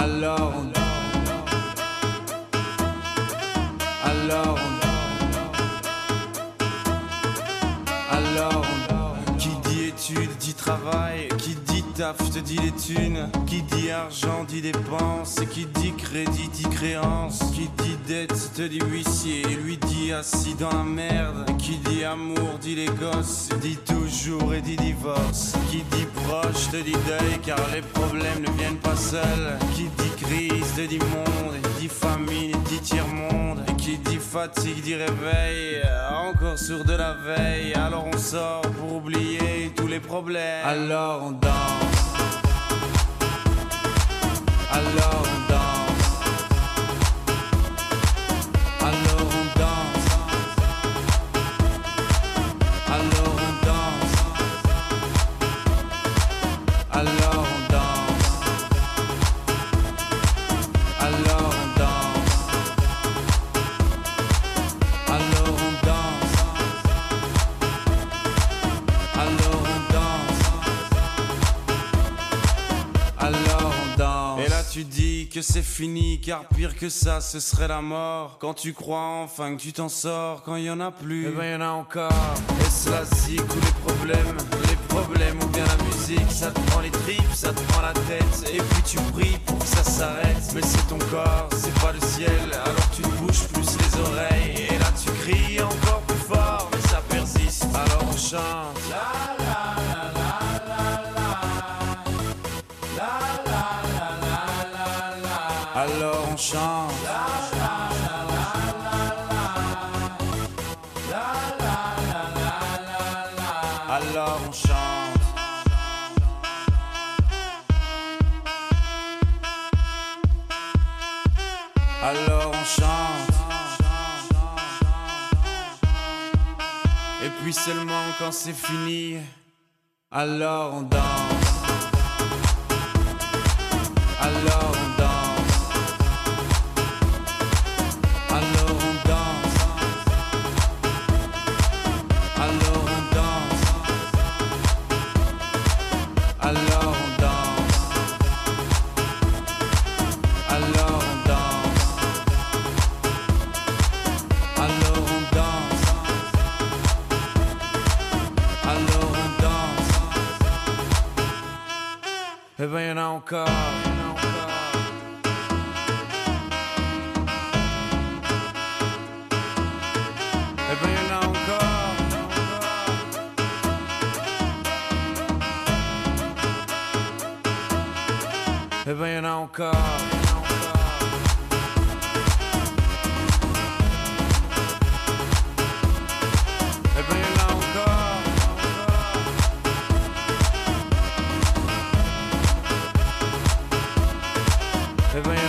Alors on Alors qui dit études dit travail, qui dit taf te dit les thunes, qui dit argent dit dépenses, qui dit crédit dit créance, qui dit dette te dit huissier, lui dit assis dans la merde, qui dit amour dit les gosses, dit toujours et dit divorce, qui dit proche te dit deuil car les problèmes ne viennent pas seuls, qui dit crise te dit monde, dit famine dit tiers-monde, qui dit fatigue dit réveil, encore sourd de la veille, alors on sort pour oublier tous les problèmes. Alors on danse, alors on danse, alors on danse, alors on danse, alors on danse, alors on danse, alors on danse, alors on danse, alors on danse. Et là tu dis que c'est fini car pire que ça ce serait la mort. Quand tu crois enfin que tu t'en sors, quand il y en a plus, eh ben y en a encore. Et cela zik ou les problèmes ou bien la musique, ça te prend les tripes, ça te prend la tête. Et puis tu pries pour que ça s'arrête, mais c'est ton corps, c'est pas le ciel. Alors tu te bouges plus les oreilles, et là tu cries encore plus fort, mais ça persiste. Alors on chante. Alors on chante. Alors on chante. Alors on chante. Et puis seulement quand c'est fini, alors on danse. Alors on danse. Alors on danse. Alors on danse. Alors on danse. Alors on danse. Alors on danse. Alors on danse. Eh ben y'en a encore. Eh ben y'en a encore. Eh ben y'en a encore. Eh ben y'en a encore. Eh ben